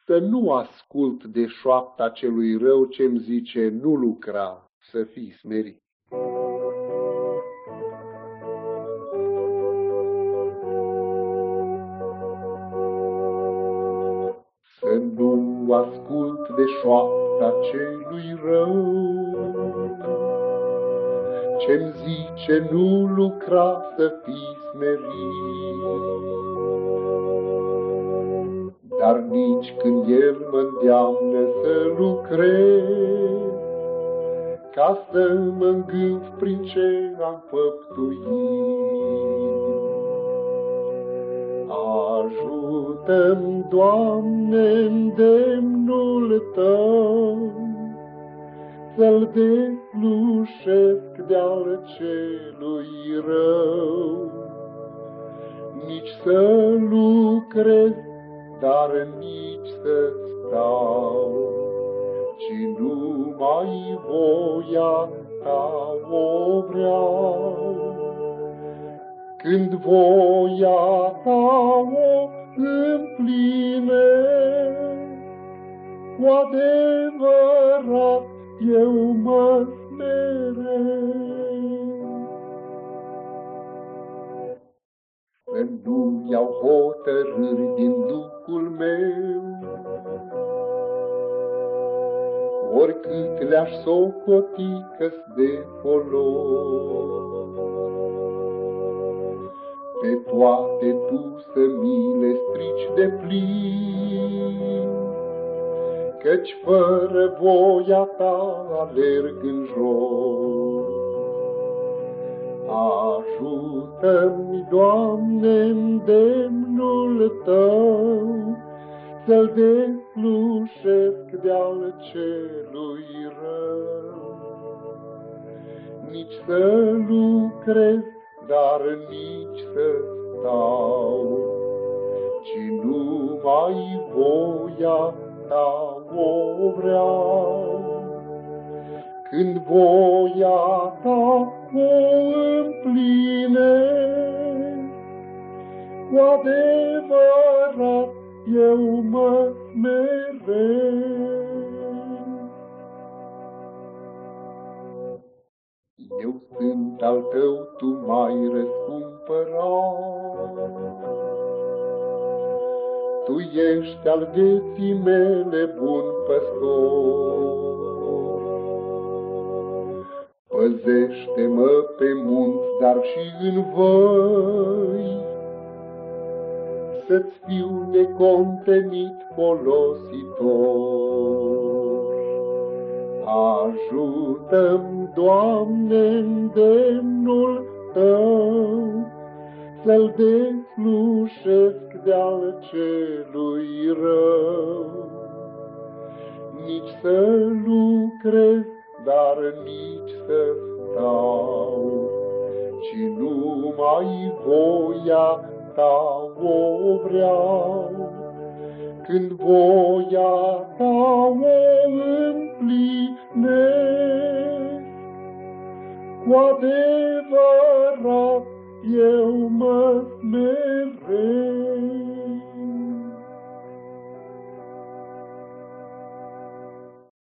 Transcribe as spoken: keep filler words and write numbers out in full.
să nu ascult de șoapta celui rău ce-mi zice nu lucra, să fii smerit. Să nu ascult de șoapta celui rău ce-mi zice nu lucra, să fii smerit. Dar nici când el mă-ndeamnă să lucrez, ca să mă îngânf prin ce am făptuit. Ajută-mi, Doamne, îndemnul Tău, să-l deslușesc de-al celui rău. Nici să lucrez, dar nici să stau, ci numai voia Ta o vreau. Când voia Ta o împlinesc, cu adevărat eu mă smeresc. Să nu iau hotărâri din Duhul meu, oricât le-aș socoti că-s de folos. Pe toate Tu să mi le strici de plin, căci fără voia Ta alerg în jos. Ajută-mi, Doamne, îndemnul Tău, să-l deslușesc de-al celui rău. Nici să lucrez, dar nici să stau, ci numai voia Ta o vreau. Când voia Ta o împlinesc, cu adevărat eu mă smeresc. Eu sunt al Tău, Tu m-ai răscumpărat, Tu ești al vieții mele, bun păstor. Păzește-mă pe munți, dar și în văi, să-ți fiu necontenit folositor. Ajută-mi, Doamne, îndemnul Tău, să-l deslușesc de-al celui rău. Nici să lucrez, dar nici să stau, ci numai voia Ta o vreau. Când voia Ta o împlinesc, cu adevărat eu mă smeresc.